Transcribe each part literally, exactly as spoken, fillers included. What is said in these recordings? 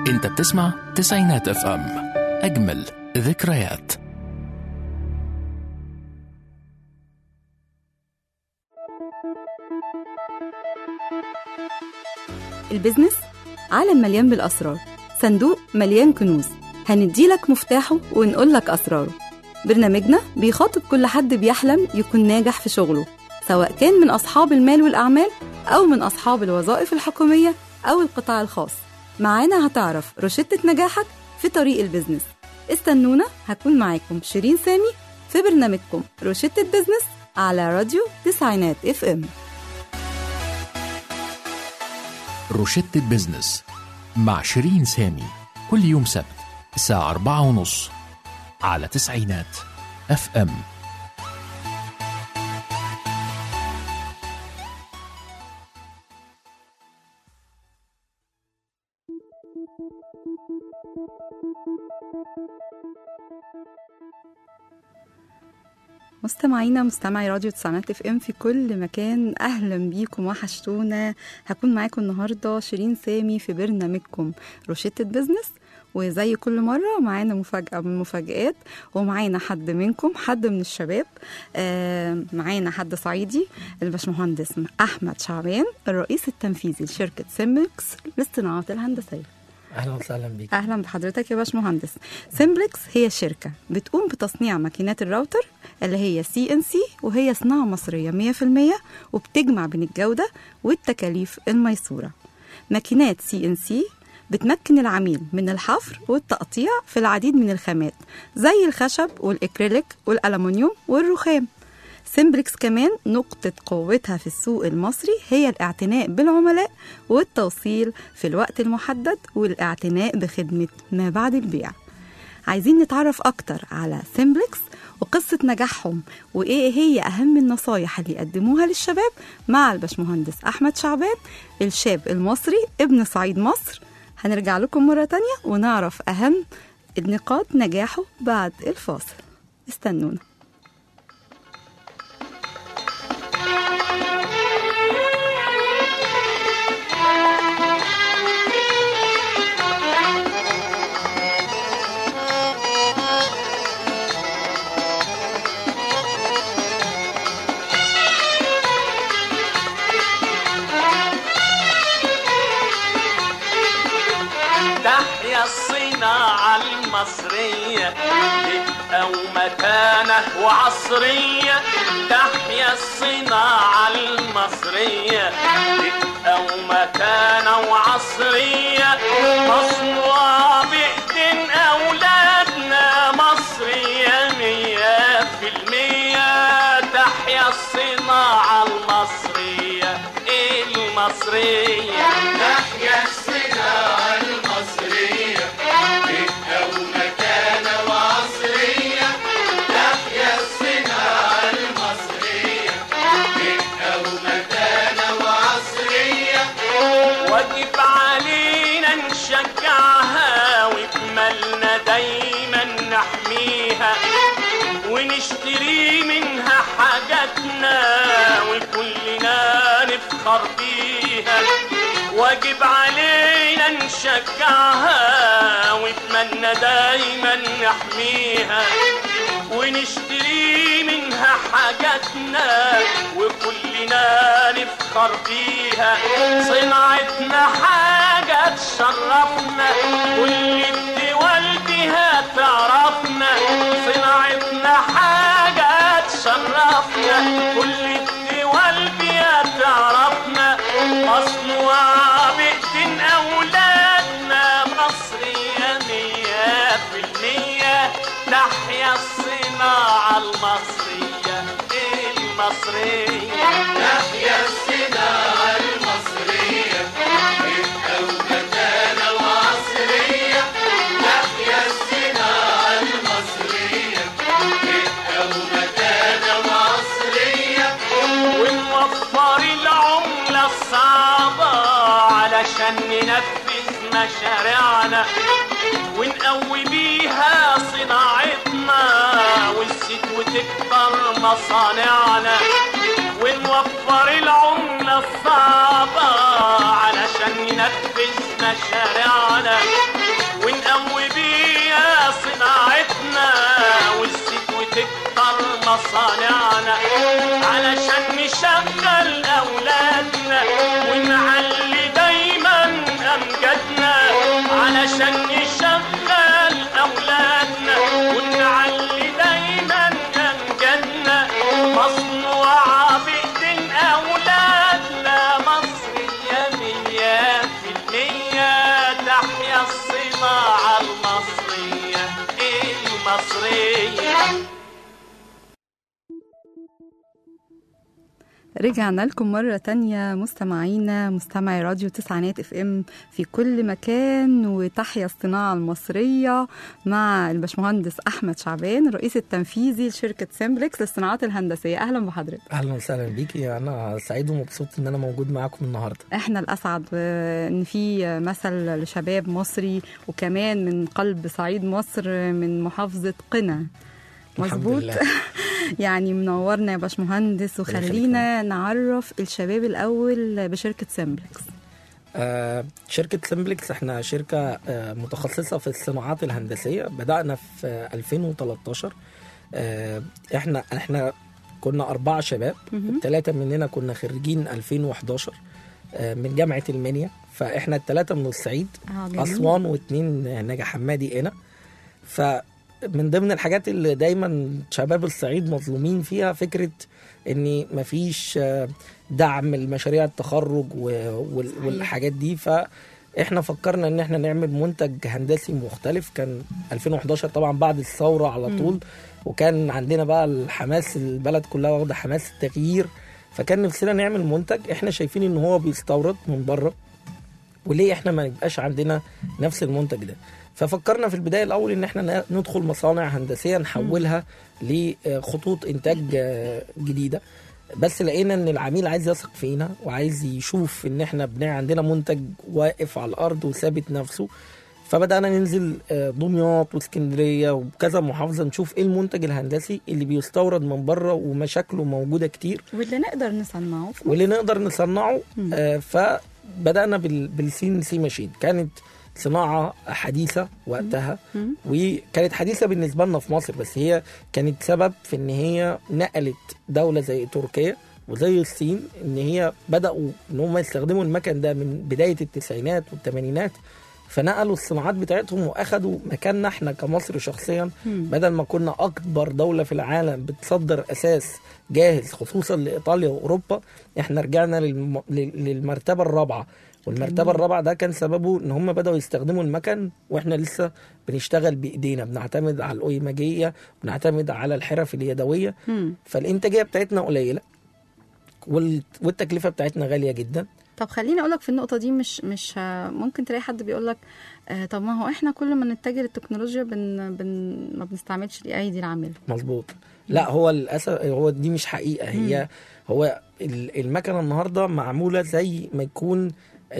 انت بتسمع تسعينات اف ام، اجمل ذكريات. البزنس عالم مليان بالأسرار، صندوق مليان كنوز، هنديلك مفتاحه ونقولك أسراره. برنامجنا بيخاطب كل حد بيحلم يكون ناجح في شغله، سواء كان من أصحاب المال والأعمال أو من أصحاب الوظائف الحكومية أو القطاع الخاص. معانا هتعرف روشتة نجاحك في طريق البزنس. استنونا، هكون معاكم شيرين سامي في برنامجكم روشتة بزنس على راديو تسعينات اف ام. روشتة بزنس مع شيرين سامي كل يوم سبت الساعة أربعة ونص على تسعينات اف ام. مستمعينا مستمعي راديو تسعينات اف ام في كل مكان، اهلا بيكم، وحشتونا. هكون معاكم النهارده شيرين سامي في برنامجكم روشتة بزنس، وزي كل مره معانا مفاجاه من المفاجآت، ومعانا حد منكم، حد من الشباب. آه معانا حد صعيدي، الباشمهندس احمد شعبان، الرئيس التنفيذي لشركه سيمبلكس للصناعات الهندسيه. اهلا وسهلا بيك. اهلا بحضرتك يا باشمهندس. سيمبلكس هي شركه بتقوم بتصنيع ماكينات الراوتر اللي هي سي ان سي، وهي صناعه مصريه مية في المية، وبتجمع بين الجوده والتكاليف الميسوره. ماكينات سي ان سي بتمكن العميل من الحفر والتقطيع في العديد من الخامات زي الخشب والاكريليك والالومنيوم والرخام. سيمبلكس كمان نقطة قوتها في السوق المصري هي الاعتناء بالعملاء والتوصيل في الوقت المحدد والاعتناء بخدمة ما بعد البيع. عايزين نتعرف أكتر على سيمبلكس وقصة نجاحهم، وإيه هي أهم النصايح اللي يقدموها للشباب مع الباشمهندس أحمد شعبان، الشاب المصري ابن صعيد مصر. هنرجع لكم مرة تانية ونعرف أهم نقاط نجاحه بعد الفاصل. استنونا. تحيا الصناعة المصرية أو مكانة وعصرية. تحيا الصناعة المصرية أو مكانة وعصرية، مصنوعة بإيدين أولادنا، مصرية مية في المية. تحيا الصناعة المصرية المصرية. تحيا الصناعة المصرية أو مكانة وعصرية. تحيا الصناعة المصرية أو مكانة وعصرية، واجب علينا نشجعها وبمالنا دايما نحميها، ونشتري منها حاجاتنا وكلنا نفخر بيها. واجب علينا نشجعها وبمالنا دايما نحميها، ونشتري منها حاجاتنا وكلنا نفخر بيها. صناعتنا حاجة تشرفنا، كل الدول بها تعرفنا. صناعتنا حاجة تشرفنا، كل الدول بها تعرفنا. مصنوعة بإيدين أولادنا، مصرية مية في المية. تحيا الصناعة المصرية المصرية. تحيا الصناعة المصرية أو مكانة وعصرية. تحيا الصناعة المصرية أو مكانة وعصرية، ونوفر العملة الصعبة علشان ننفذ مشاريعنا، ونقوي بيها صناعتنا والزيت وتكبر مصانعنا. ونوفر العملة الصعبة علشان ننفذ مشاريعنا، رجعنا لكم مرة تانية مستمعينا مستمعي راديو تسعينات اف ام في كل مكان، وتحيا الصناعة المصرية مع الباشمهندس أحمد شعبان الرئيس التنفيذي لشركة سيمبلكس للصناعات الهندسية. أهلا بحضرتك. أهلا وسهلا بيكي، أنا سعيد ومبسوط إن أنا موجود معاكم النهاردة. احنا الأسعد إن في مثل لشباب مصري وكمان من قلب صعيد مصر من محافظة قنا. مظبوط. يعني منورنا يا باشمهندس، وخلينا نعرف الشباب الأول بشركة سيمبلكس. آه شركة سيمبلكس احنا شركة آه متخصصة في الصناعات الهندسية. بدأنا في آه ألفين وتلتاشر. آه احنا احنا كنا أربعة شباب، الثلاثة مننا كنا خريجين ألفين وحداشر آه من جامعة المنيا، فاحنا الثلاثة من الصعيد، آه أسوان واثنين نجا حمادي هنا. ف من ضمن الحاجات اللي دايما شباب الصعيد مظلومين فيها فكرة ان مفيش دعم لمشاريع التخرج والحاجات دي، فاحنا فكرنا ان احنا نعمل منتج هندسي مختلف. كان ألفين وحداشر طبعا بعد الثورة على طول، وكان عندنا بقى الحماس، البلد كلها واخده حماس التغيير، فكان نفسنا نعمل منتج احنا شايفين ان هو بيستورد من بره، وليه احنا ما نبقاش عندنا نفس المنتج ده. ففكرنا في البداية الأول إن احنا ندخل مصانع هندسية نحولها لخطوط إنتاج جديدة، بس لقينا إن العميل عايز يثق فينا وعايز يشوف إن احنا بناع عندنا منتج واقف على الأرض وثابت نفسه. فبدأنا ننزل دمياط واسكندرية وكذا محافظة نشوف إيه المنتج الهندسي اللي بيستورد من بره ومشاكله موجودة كتير، واللي نقدر نصنعه واللي نقدر نصنعه آه فبدأنا بالسي ان سي ماشين. كانت صناعة حديثة وقتها، وكانت حديثة بالنسبة لنا في مصر، بس هي كانت سبب في ان هي نقلت دولة زي تركيا وزي الصين ان هي بدأوا ان هم يستخدموا المكن ده من بداية التسعينات والثمانينات، فنقلوا الصناعات بتاعتهم واخدوا مكاننا احنا كمصر شخصيا. بدل ما كنا اكبر دولة في العالم بتصدر اساس جاهز خصوصا لايطاليا واوروبا، احنا رجعنا للم... للمرتبة الرابعة. والمرتبة الرابعة ده كان سببه ان هم بدأوا يستخدموا المكن واحنا لسه بنشتغل بايدينا، بنعتمد على الأويماجية، بنعتمد على الحرف اليدوية. مم. فالإنتاجية بتاعتنا قليلة والتكلفة بتاعتنا غالية جدا. طب خليني اقولك في النقطة دي، مش مش ممكن تلاقي حد بيقولك آه طب ما هو احنا كل ما نتجه للتكنولوجيا بن بن ما بنستعملش ايدي العامل. مظبوط. لا هو للاسف هو دي مش حقيقة. هي مم. هو المكنة النهاردة معمولة زي ما يكون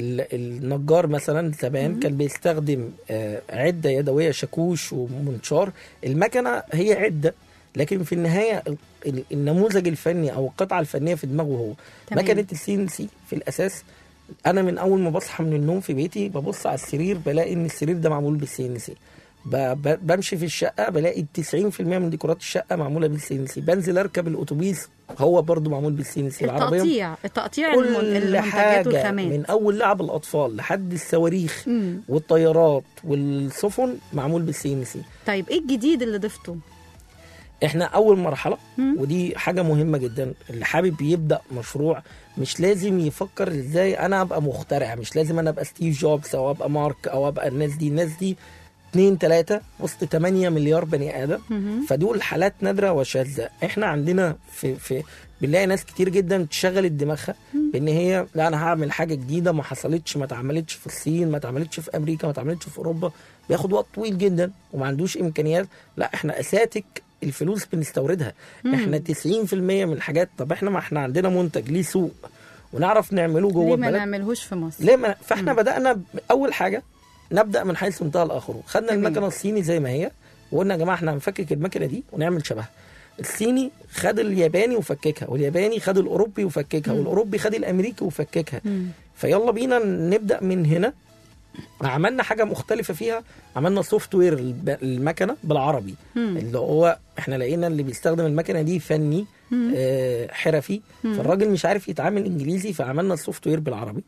النجار مثلا زمان كان بيستخدم عدة يدوية شاكوش ومنشار. المكنة هي عدة، لكن في النهاية النموذج الفني أو القطعة الفنية في دماغه هو. مكنة السي ان سي في الأساس أنا من أول ما بصحى من النوم في بيتي ببص على السرير بلاقي إن السرير ده معمول بالسي ان سي. بمشي في الشقة بلاقي تسعين في المية من ديكورات الشقة معمولة بالسي ان سي. بنزل أركب الأتوبيس هو برضو معمول بالسي ان سي. العربية التقطيع التقطيع المنتجات والخامات من أول لعب الأطفال لحد الصواريخ مم. والطيارات والسفن معمول بالسي ان سي. طيب إيه الجديد اللي ضفته؟ احنا أول مرحلة مم. ودي حاجة مهمة جدا، اللي حابب يبدأ مشروع مش لازم يفكر ازاي أنا أبقى مخترع، مش لازم أنا أبقى ستيف جوبز أو أبقى مارك أو أبقى الناس دي الناس دي اتنين تلاتة وسط تمانية مليار بني آدم. فدول حالات نادرة وشاذة. احنا عندنا في في بنلاقي ناس كتير جدا تشغل دماغها بان هي لا انا هعمل حاجة جديدة ما حصلتش، ما اتعملتش في الصين، ما اتعملتش في امريكا، ما اتعملتش في اوروبا، بياخد وقت طويل جدا وما عندوش امكانيات. لا احنا اساتك الفلوس بنستوردها. مم. احنا تسعين في المية من الحاجات. طب احنا ما احنا عندنا منتج ليه سوق ونعرف نعمله جوه البلد، ليه ما نعملهوش في مصر؟ ليه ما فاحنا مم. بدأنا اول حاجة نبدأ من حيث انتهى الآخر. خدنا المكنة الصيني زي ما هي وقلنا يا جماعة احنا هنفكك المكنة دي ونعمل شبهها. الصيني خد الياباني وفككها، والياباني خد الأوروبي وفككها، مم. والأوروبي خد الأمريكي وفككها. مم. فيلا بينا نبدأ من هنا. عملنا حاجة مختلفة فيها، عملنا سوفت وير المكنة بالعربي. مم. اللي هو احنا لقينا اللي بيستخدم المكنة دي فني آه حرفي، مم. فالراجل مش عارف يتعامل انجليزي، فعملنا السوفت وير بالعربي.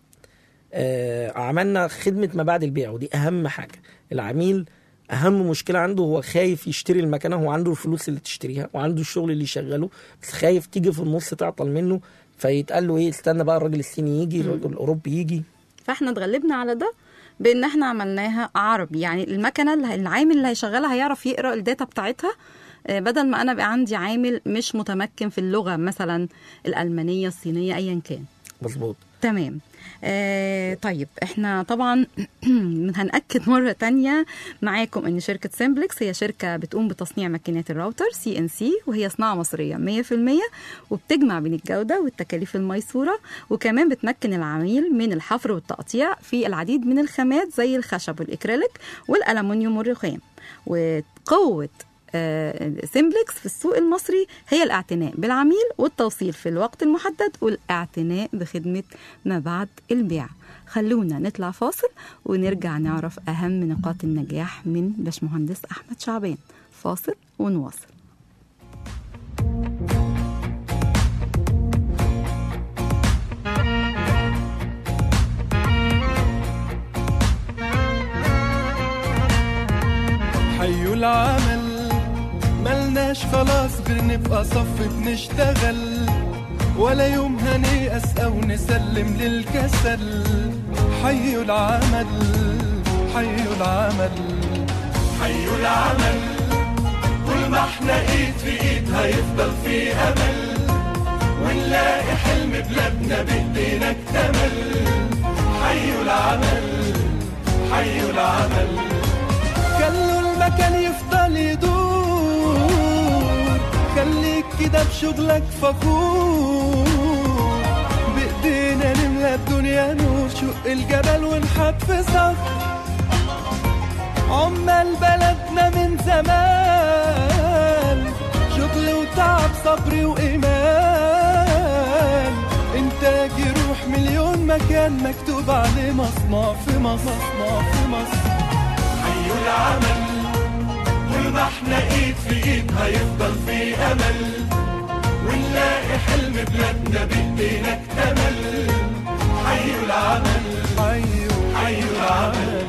آه عملنا خدمة ما بعد البيع، ودي أهم حاجة. العميل أهم مشكلة عنده هو خايف يشتري المكنة، هو عنده الفلوس اللي تشتريها وعنده الشغل اللي يشغله، بس خايف تيجي في النص تعطل منه فيتقال له ايه استنى بقى الراجل الصيني يجي، الراجل الأوروبي يجي. فاحنا اتغلبنا على ده بان احنا عملناها عربي. يعني المكنة العامل اللي هيشغلها هيعرف يقرأ الداتا بتاعتها آه، بدل ما انا بقى عندي عامل مش متمكن في اللغه مثلا الالمانيه الصينيه ايا كان. مظبوط. تمام. آه طيب احنا طبعا هنأكد مرة تانية معاكم ان شركة سيمبلكس هي شركة بتقوم بتصنيع ماكينات الراوتر سي ان سي، وهي صناعة مصرية مية في المية، وبتجمع بين الجودة والتكاليف الميسورة، وكمان بتمكن العميل من الحفر والتقطيع في العديد من الخامات زي الخشب والإكريليك والألمنيوم والرخام. وقوة سيمبلكس في السوق المصري هي الاعتناء بالعميل والتوصيل في الوقت المحدد والاعتناء بخدمة ما بعد البيع. خلونا نطلع فاصل ونرجع نعرف أهم نقاط النجاح من باشمهندس أحمد شعبان. فاصل ونواصل. حيوا العمل ملناش خلاص غير نبقى صف بنشتغل، ولا يوم هنيأس أو نسلم للكسل. حيوا العمل حيوا العمل حيوا العمل، طول ما احنا ايد في ايد هيفضل في امل، ونلاقي حلم بلادنا بايدينا اكتمل. حيوا العمل حيوا العمل، خلوا المكان يفضل يدور، خليك كده بشغلك فخور، بايدينا نملى الدنيا نور، شق الجبل ونحط في صخر. عمال بلدنا من زمان شغل وتعب صبر وإيمان، إنتاج يروح مليون مكان مكتوب عليه مصنع في مصر مصنع في مصر. حيوا العمل طول ما احنا ايد في ايد هيفضل في امل، ونلاقي حلم بلادنا بايدينا اكتمل. حيوا العمل حيوا حيوا العمل.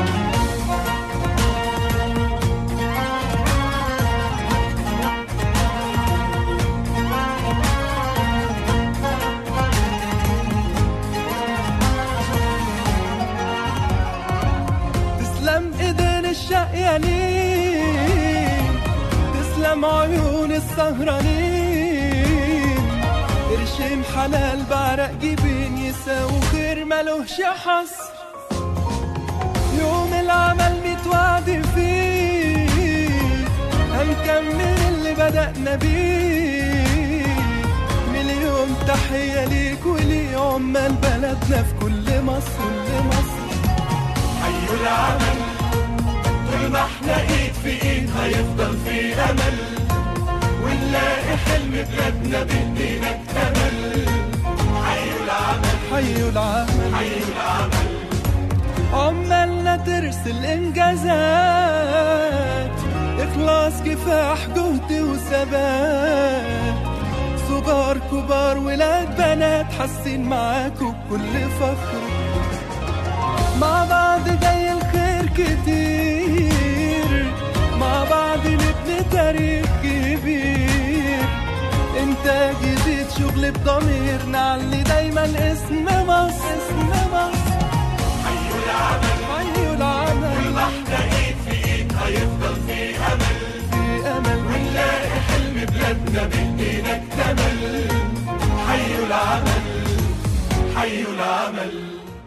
الشقيانين تسلم عيون السهرانين، قرشين حلال بعرق جبين يساوي خير ملوش حصر. يوم العمل متوعد فيه هنكمل اللي بدأنا بيه، مليون تحية ليك ولي عمال بلدنا في كل مصر كل مصر. حيوا العمل طول ما احنا ايد في ايد هيفضل في امل، ونلاقي حلم بلادنا بايدينا اكتمل. حيوا العمل حيوا العمل حيوا العمل، عمالنا ترسل انجازات، اخلاص كفاح جهد وثبات، صغار كبار ولاد بنات حاسين معاكوا بكل فخر. مع بعض جاي الخير كتير، مع بعض نبني تاريخ كبير، انتاج يزيد شغل بضمير، نعلي دايما اسم مصر اسم مصر. حيوا العمل حيوا العمل، كل واحدة ايد في ايد هيفضل في امل في امل، ونلاقي حلم بلادنا بايدينا اكتمل. حيوا العمل حيوا العمل.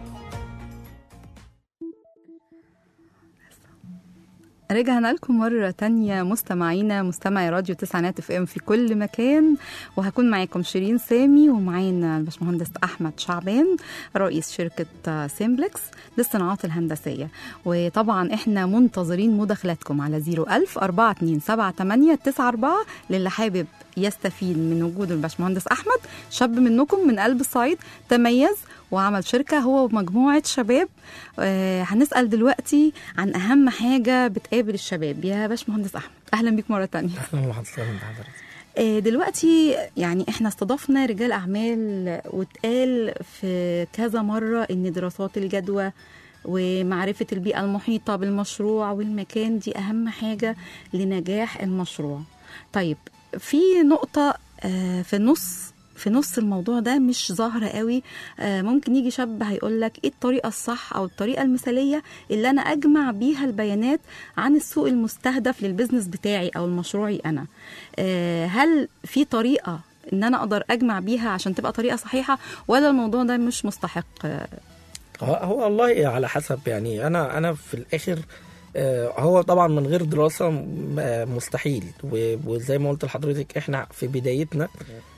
رجعنا لكم مرة تانية مستمعينا مستمعي راديو تسعينات اف ام في كل مكان، وهكون معاكم شيرين سامي، ومعانا الباشمهندس أحمد شعبان رئيس شركة سيمبلكس للصناعات الهندسية. وطبعا احنا منتظرين مداخلاتكم على زيرو ألف أربعة اتنين سبعة تمانية تسعة أربعة للي حابب يستفيد من وجود الباشمهندس أحمد، شاب منكم من قلب الصعيد تميز وعمل شركة هو ومجموعة شباب. آه هنسأل دلوقتي عن أهم حاجة بتقابل الشباب. يا باشمهندس أحمد أهلا بيك مرة تانية. أهلا وحضرتك. آه دلوقتي يعني احنا استضفنا رجال أعمال، واتقال في كذا مرة إن دراسات الجدوى ومعرفة البيئة المحيطة بالمشروع والمكان دي أهم حاجة لنجاح المشروع. طيب في نقطة آه في النص في نص الموضوع ده مش ظاهرة قوي. آه ممكن يجي شاب هيقول لك ايه الطريقة الصح او الطريقة المثالية اللي انا اجمع بيها البيانات عن السوق المستهدف للبزنس بتاعي او المشروعي انا. آه هل في طريقة ان انا اقدر اجمع بيها عشان تبقى طريقة صحيحة، ولا الموضوع ده مش مستحق؟ آه هو والله على حسب. يعني انا انا في الاخر هو طبعا من غير دراسة مستحيل. وزي ما قلت لحضرتك احنا في بدايتنا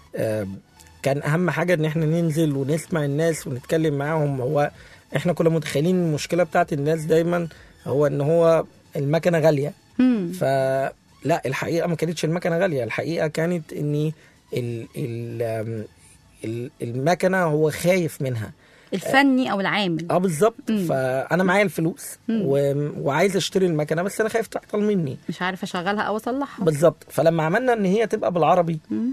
كان اهم حاجة ان احنا ننزل ونسمع الناس ونتكلم معاهم. هو احنا كنا متخيلين المشكلة بتاعت الناس دايما هو ان هو المكنة غالية، فلا الحقيقة ما كانتش المكنة غالية. الحقيقة كانت ان ال ال المكنة هو خايف منها، الفني او العامل. اه بالظبط. فانا معايا الفلوس و... وعايز اشتري المكنه، بس انا خايف تعطل مني، مش عارف اشغلها او اصلحها. بالظبط. فلما عملنا ان هي تبقى بالعربي مم.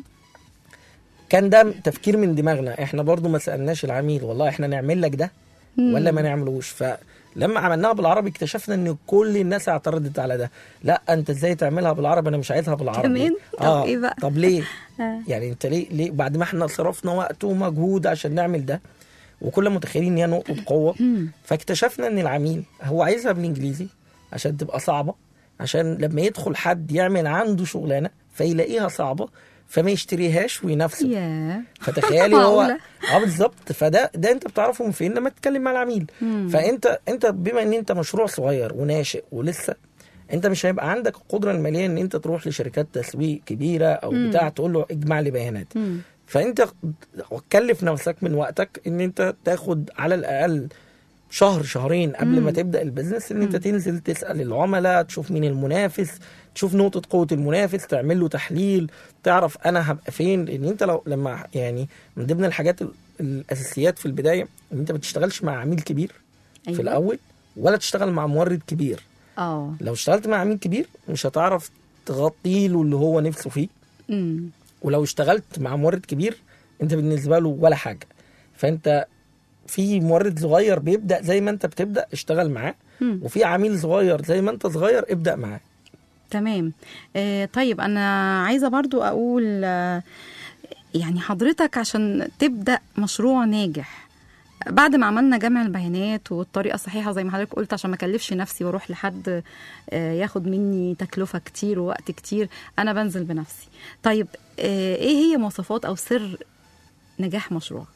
كان ده تفكير من دماغنا احنا، برضو ما سالناش العميل والله احنا نعمل لك ده مم. ولا ما نعملوش. فلما عملناها بالعربي اكتشفنا ان كل الناس اعترضت على ده. لا انت ازاي تعملها بالعربي؟ انا مش عايزها بالعربي. كمان اه طب ايه بقى؟ طب ليه؟ يعني انت ليه ليه بعد ما احنا صرفنا وقت ومجهود عشان نعمل ده وكل متخيلين ان هي نقطه قوه؟ فاكتشفنا ان العميل هو عايزها بالانجليزي عشان تبقى صعبه، عشان لما يدخل حد يعمل عنده شغلانه فيلاقيها صعبه فما يشتريهاش وينافسه. yeah. فتخيلي هو اه بالظبط. فده ده انت بتعرفه من فين؟ لما تتكلم مع العميل. مم. فانت انت بما ان انت مشروع صغير وناشئ ولسه، انت مش هيبقى عندك القدره الماليه ان انت تروح لشركات تسويق كبيره او مم. بتاع تقول له اجمع لي بيانات. مم. فانت كلف نفسك من وقتك ان انت تاخد على الاقل شهر شهرين قبل مم. ما تبدا البيزنس ان انت تنزل تسال العملاء، تشوف مين المنافس، تشوف نقطه قوه المنافس، تعمل له تحليل، تعرف انا هبقى فين. لان انت لو لما يعني من ضمن الحاجات الاساسيات في البدايه ان انت ما تشتغلش مع عميل كبير أيوة. في الاول، ولا تشتغل مع مورد كبير. اه لو اشتغلت مع عميل كبير مش هتعرف تغطي له اللي هو نفسه فيه. امم ولو اشتغلت مع مورد كبير انت بالنسبه له ولا حاجه. فانت في مورد صغير بيبدا زي ما انت بتبدا اشتغل معاه، وفي عميل صغير زي ما انت صغير ابدا معاه. تمام. آه طيب انا عايزه برضو اقول آه يعني حضرتك عشان تبدا مشروع ناجح بعد ما عملنا جمع البيانات والطريقه الصحيحه زي ما حضرتك قلت عشان ما اكلفش نفسي واروح لحد آه ياخد مني تكلفه كتير ووقت كتير، انا بنزل بنفسي. طيب آه ايه هي مواصفات او سر نجاح مشروعك؟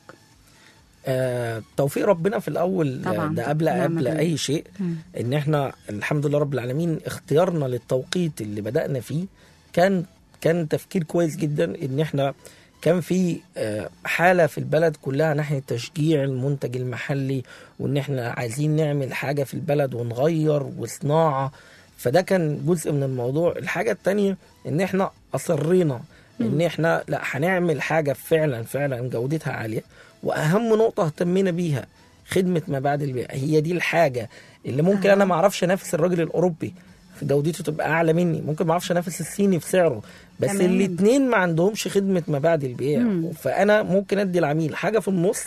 آه، توفيق ربنا في الأول. طبعا. ده قبل قبل أي شيء. م. إن إحنا الحمد لله رب العالمين اختيارنا للتوقيت اللي بدأنا فيه كان كان تفكير كويس جدا. إن إحنا كان في آه حالة في البلد كلها ناحية تشجيع المنتج المحلي، وإن إحنا عايزين نعمل حاجة في البلد ونغير وصناعة. فده كان جزء من الموضوع. الحاجة التانية إن إحنا أصرينا إن إحنا لا هنعمل حاجة فعلا فعلا جودتها عالية. واهم نقطه اهتمينا بيها خدمه ما بعد البيع. هي دي الحاجه اللي ممكن آه. انا ما اعرفش انافس الراجل الاوروبي في جودته تبقى اعلى مني، ممكن ما اعرفش انافس الصيني في سعره، بس الاثنين ما عندهمش خدمه ما بعد البيع. مم. فانا ممكن ادي العميل حاجه في النص،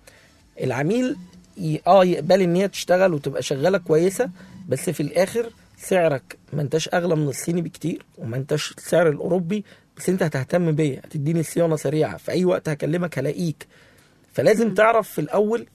العميل ي... اه يقبل ان هي تشتغل وتبقى شغاله كويسه، بس في الاخر سعرك ما انتش اغلى من الصيني بكتير وما انتش سعر الاوروبي، بس انت هتهتم بيا، هتديني صيانه سريعه في اي وقت هكلمك هلاقيك. فلازم تعرف في الأول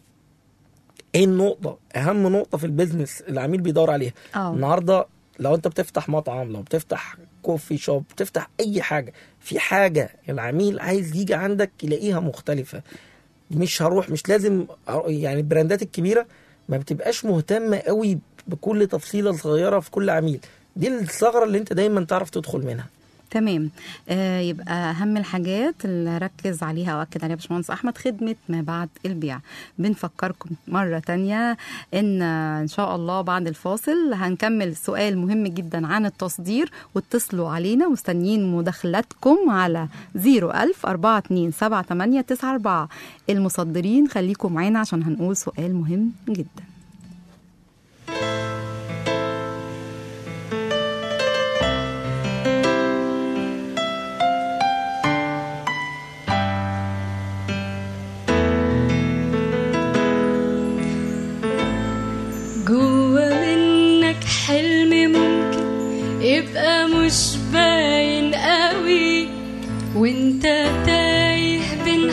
ايه النقطة، أهم نقطة في البيزنس العميل بيدور عليها. أوه. النهاردة لو أنت بتفتح مطعم، لو بتفتح كوفي شوب، بتفتح أي حاجة، في حاجة العميل عايز يجي عندك يلاقيها مختلفة. مش هروح مش لازم يعني البراندات الكبيرة ما بتبقاش مهتمة قوي بكل تفصيلة صغيرة في كل عميل، دي الثغرة اللي أنت دايما تعرف تدخل منها. تمام. آه يبقى أهم الحاجات اللي ركز عليها وأكد عليها باشمهندس أحمد خدمة ما بعد البيع. بنفكركم مرة تانية إن إن شاء الله بعد الفاصل هنكمل سؤال مهم جدا عن التصدير، واتصلوا علينا مستنيين مداخلاتكم على زيرو ألف أربعة اتنين سبعة تمانية تسعة أربعة. المصدرين خليكم معانا عشان هنقول سؤال مهم جدا. يبقى مش باين قوي وانت تايه بين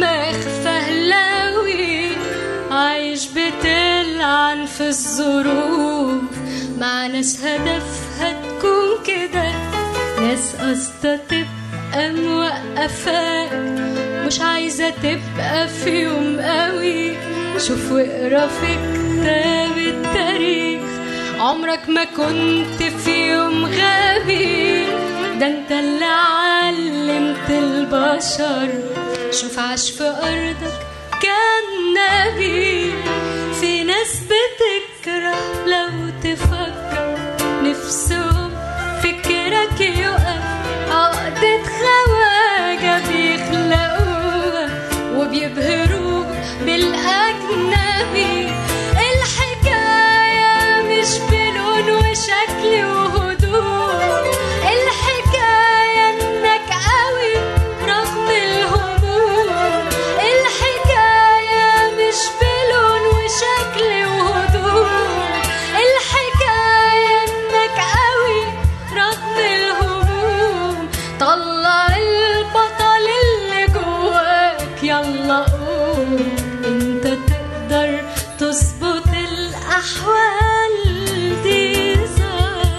دماغ فهلاوي عايش بتلعن في الظروف مع ناس هدفها تكون كده، ناس قصدها تبقى موقفاك مش عايزة تبقى في يوم قوي. شوف واقرا في كتاب التاريخ عمرك ما كنت في يوم غبي، ده انت اللي علمت البشر. شوف عاش في أرضك كان نبي. في ناس بتكره لو تفكر نفسهم فكرك يقف، عقدة خواجة بيخلقوها وبيبهروك بالأجنبي. الحكاية مش بلون وشكل وهدوء، الحكاية انك قوي رغم الهموم. الحكاية مش بلون وشكل وهدوء، الحكاية انك قوي رغم الهموم. طلع البطل اللي جواك يلا قوم، انت تقدر تظبط الأحوال دي صار.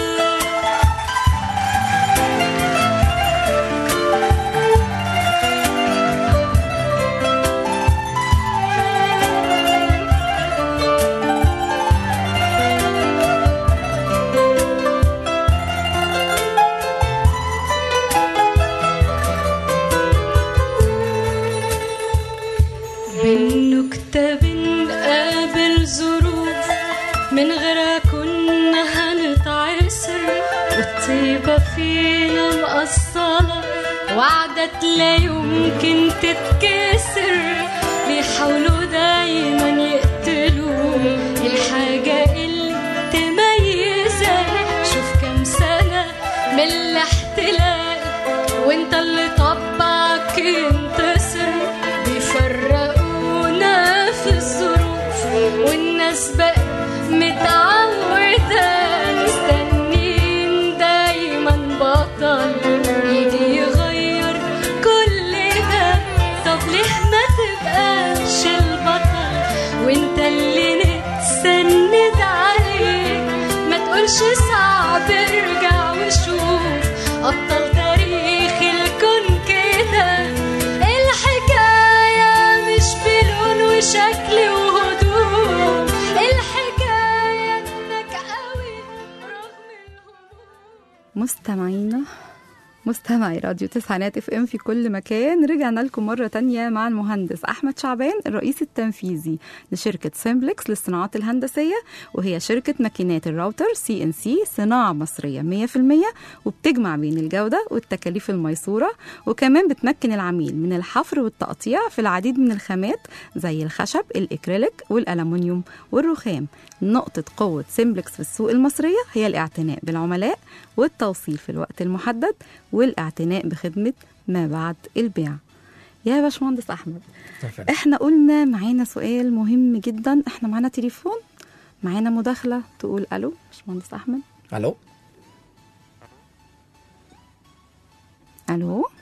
بالنكتة بنقابل ظروف من غيرها كنا هنتعسر، والطيبة فينا مقصلة وعدت لا يمكن تتكسر. بيحاولوا دايما يقتلوا الحاجة اللي تميزك. شوف كم سنة من الاحتلال وانت اللي طبعك ينتصر. بيفرقونا في الظروف والناس بقى متعودة مستنين دايما بطل يجي يغير كل ده. طب ليه ما تبقاش البطل وانت اللي نتسند عليه؟ ما تقولش صعب ارجع وشوف أبطال تاريخ الكون كده. الحكاية مش بلون وشكل وهدوء، الحكاية انك قوي رغم الهموم. مستمعينا مستمعي راديو تسعينات اف ام في كل مكان، رجعنا لكم مرة تانية مع المهندس أحمد شعبان الرئيس التنفيذي لشركة سيمبلكس للصناعات الهندسية، وهي شركة ماكينات الراوتر سي ان سي، صناعة مصرية مية في المية وبتجمع بين الجودة والتكاليف الميسورة، وكمان بتمكن العميل من الحفر والتقطيع في العديد من الخامات زي الخشب، الإكريليك والألمنيوم والرخام. نقطة قوة سيمبلكس في السوق المصرية هي الاعتناء بالعملاء والتوصيل في الوقت المحدد والاعتناء بخدمة ما بعد البيع. يا باشمهندس أحمد، احنا قلنا معانا سؤال مهم جدا. احنا معانا تليفون، معانا مداخلة تقول ألو باشمهندس أحمد. الو ألو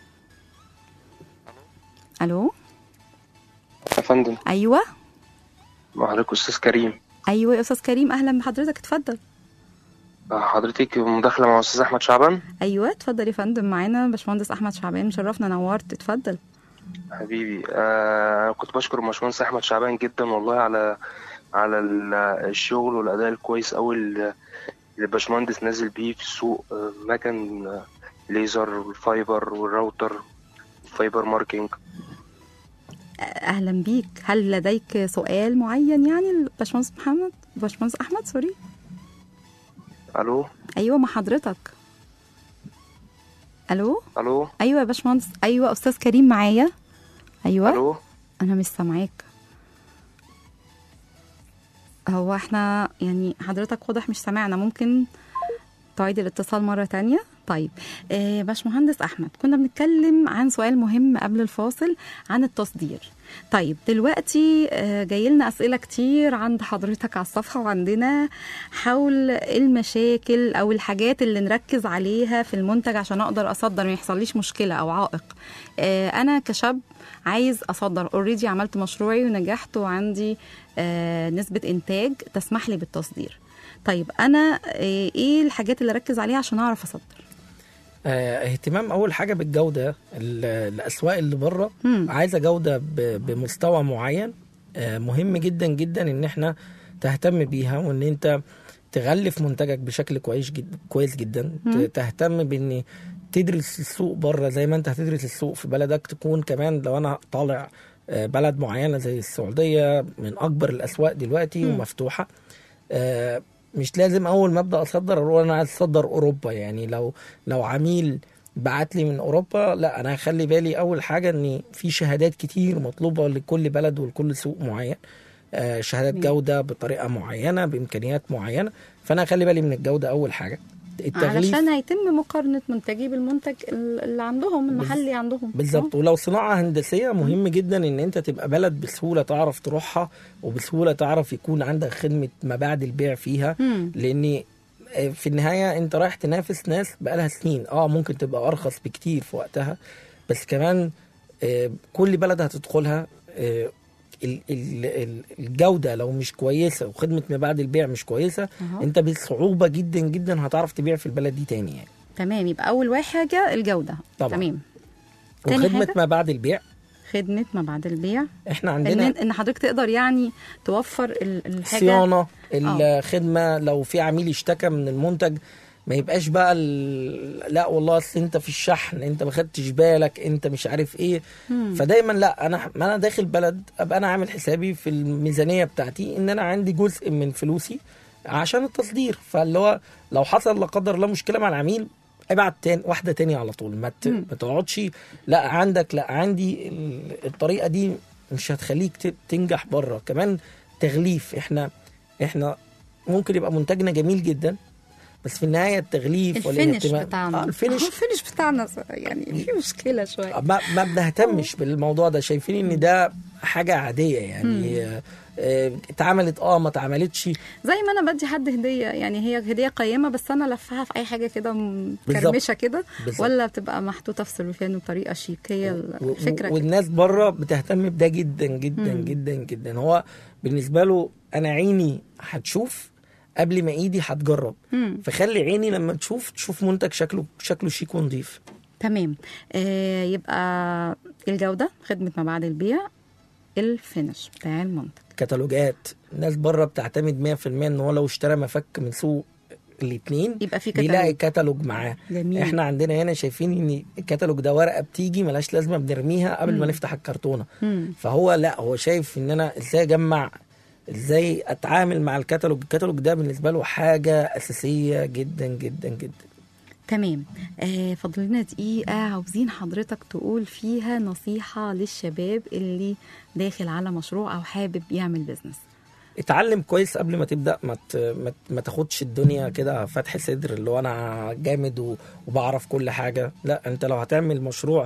ألو يا فندم. أيوة مع حضرتك أستاذ كريم. أيوة يا أستاذ كريم، أهلا بحضرتك، اتفضل. حضرتك مداخلة مع أستاذ أحمد شعبان. أيوة اتفضل يا فندم، معانا باشمهندس أحمد شعبان، مشرفنا نورت، اتفضل حبيبي. آه كنت بشكر الباشمهندس أحمد شعبان جدا والله على على الشغل والأداء الكويس أوي اللي الباشمهندس نازل بيه في السوق. آه مكن آه ليزر والفايبر والراوتر والفايبر ماركينج. أهلا بيك. هل لديك سؤال معين يعني باشمهندس محمد باشمهندس أحمد سوري؟ الو ايوه مع حضرتك. الو الو ايوه يا باشمهندس. ايوه استاذ كريم معايا. ايوه الو انا مش سامعاك. هو احنا يعني حضرتك واضح مش سامعنا، ممكن تعيد الاتصال مره تانية؟ طيب آه باشمهندس احمد، كنا بنتكلم عن سؤال مهم قبل الفاصل عن التصدير. طيب دلوقتي آه جاي لنا اسئله كتير عند حضرتك على الصفحه وعندنا حول المشاكل او الحاجات اللي نركز عليها في المنتج عشان اقدر اصدر ما يحصليش مشكله او عائق. آه انا كشاب عايز اصدر، اوريدي عملت مشروعي ونجحت وعندي آه نسبه انتاج تسمح لي بالتصدير. طيب انا ايه الحاجات اللي اركز عليها عشان اعرف اصدر؟ اه اهتمام اول حاجه بالجوده. الاسواق اللي بره عايزه جوده بمستوى معين. اه مهم جدا جدا ان احنا تهتم بيها، وان انت تغلف منتجك بشكل كويس جدا كويس جدا. مم. تهتم بان تدرس السوق بره زي ما انت هتدرس السوق في بلدك. تكون كمان لو انا طالع بلد معينه زي السعوديه من اكبر الاسواق دلوقتي مم. ومفتوحه، اه مش لازم اول ما ابدا اصدر اقول انا عايز اصدر اوروبا. يعني لو لو عميل بعت لي من اوروبا، لا انا هخلي بالي اول حاجه ان في شهادات كتير مطلوبه لكل بلد ولكل سوق معين. آه شهادات جوده بطريقه معينه بامكانيات معينه، فانا هخلي بالي من الجوده اول حاجه. التغليف علشان هيتم مقارنه منتجي بالمنتج اللي عندهم المحلي عندهم بالظبط. ولو صناعه هندسيه مهم جدا ان انت تبقى بلد بسهوله تعرف تروحها، وبسهوله تعرف يكون عندك خدمه ما بعد البيع فيها. مم. لان في النهايه انت رايح تنافس ناس بقالها سنين. اه ممكن تبقى ارخص بكتير في وقتها، بس كمان آه كل بلد هتدخلها آه الجودة لو مش كويسة وخدمة ما بعد البيع مش كويسة، أه. انت بصعوبة جدا جدا هتعرف تبيع في البلد دي تاني يعني. تمام، يبقى أول حاجة الجودة طبعا. تمام. وخدمة ما بعد البيع. خدمة ما بعد البيع احنا عندنا ان, إن حضرتك تقدر يعني توفر الحاجة، صيانة الخدمة. لو في عميل اشتكى من المنتج ما يبقاش بقى لا والله اصل انت في الشحن انت ما خدتش بالك انت مش عارف ايه. مم. فدايما لا انا ما انا داخل بلد ابقى انا عامل حسابي في الميزانيه بتاعتي ان انا عندي جزء من فلوسي عشان التصدير. فاللي هو لو حصل لا قدر الله مشكله مع العميل ابعت تاني واحده تاني على طول. ما ما تقعدش لا عندك لا عندي. الطريقه دي مش هتخليك تنجح بره. كمان تغليف، احنا احنا ممكن يبقى منتجنا جميل جدا بس في النهايه التغليف الفينش بتاعنا آه الفينش الفينش بتاعنا يعني في مشكله شويه. ما ما بنهتمش بالموضوع ده، شايفين ان ده حاجه عاديه يعني. آه اتعملت اه ما اتعملتش. زي ما انا بدي حد هديه يعني هي هديه قيمه بس انا لفها في اي حاجه كده مكرمشه كده، ولا بتبقى محطوطه في سلوفان بطريقه شيك. هي الفكره والناس بره بتهتم بده جدا جدا مم. جدا جدا. هو بالنسبه له انا عيني هتشوف قبل ما ايدي هتجرب. مم. فخلي عيني لما تشوف تشوف منتج شكله شكله شيك ونظيف. تمام. آه يبقى الجوده، خدمه ما بعد البيع، الفينش بتاع المنتج. كتالوجات، الناس بره بتعتمد مية في المية ان هو لو اشترى مفك من سوق الاثنين يبقى في كتالوج بيلاقي كتالوج معاه. جميل. احنا عندنا هنا شايفين ان الكتالوج ده ورقه بتيجي ملاش لازمه بنرميها قبل مم. ما نفتح الكرتونه. مم. فهو لا هو شايف ان انا ازاي اجمع ازاي اتعامل مع الكتالوج. الكتالوج ده بالنسبه له حاجه اساسيه جدا جدا جدا. تمام. آه فاضل لنا دقيقه عاوزين حضرتك تقول فيها نصيحه للشباب اللي داخل على مشروع او حابب يعمل بيزنس. اتعلم كويس قبل ما تبدا. ما ما تاخدش الدنيا كده فتح صدر اللي هو انا جامد وبعرف كل حاجه. لا انت لو هتعمل مشروع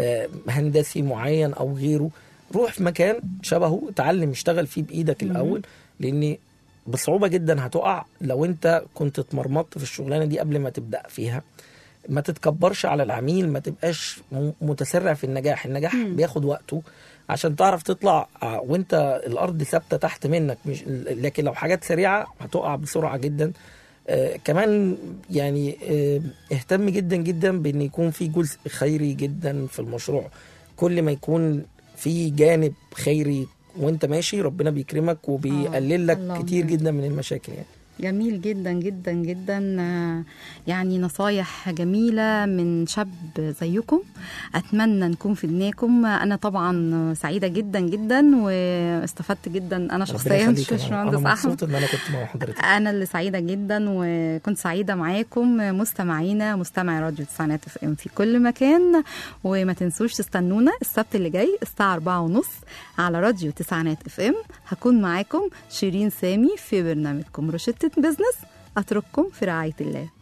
هندسي معين او غيره روح في مكان شبهه اتعلم اشتغل فيه بايدك الاول، لان بصعوبه جدا هتقع لو انت كنت اتمرمطت في الشغلانه دي قبل ما تبدا فيها. ما تتكبرش على العميل، ما تبقاش متسرع في النجاح. النجاح مم. بياخد وقته عشان تعرف تطلع وانت الارض ثابته تحت منك. مش لكن لو حاجات سريعه هتقع بسرعه جدا. آه كمان يعني آه اهتم جدا جدا بان يكون في جزء خيري جدا في المشروع. كل ما يكون في جانب خيري وانت ماشي ربنا بيكرمك وبيقلل لك كتير جدا من المشاكل يعني. جميل جدا جدا جدا. يعني نصايح جميلة من شاب زيكم. أتمنى نكون فدناكم. أنا طبعا سعيدة جدا جدا واستفدت جدا أنا شخصيا. باشمهندس أحمد أنا مبسوط إن أنا كنت مع حضرتك. أنا اللي سعيدة جدا وكنت سعيدة معاكم مستمعينا مستمعي راديو تسعينات اف ام في كل مكان. وما تنسوش تستنونا السبت اللي جاي الساعة أربعة ونص على راديو تسعينات اف ام. هكون معاكم شيرين سامي في برنامجكم روشتة بزنس. أترككم في رعاية الله.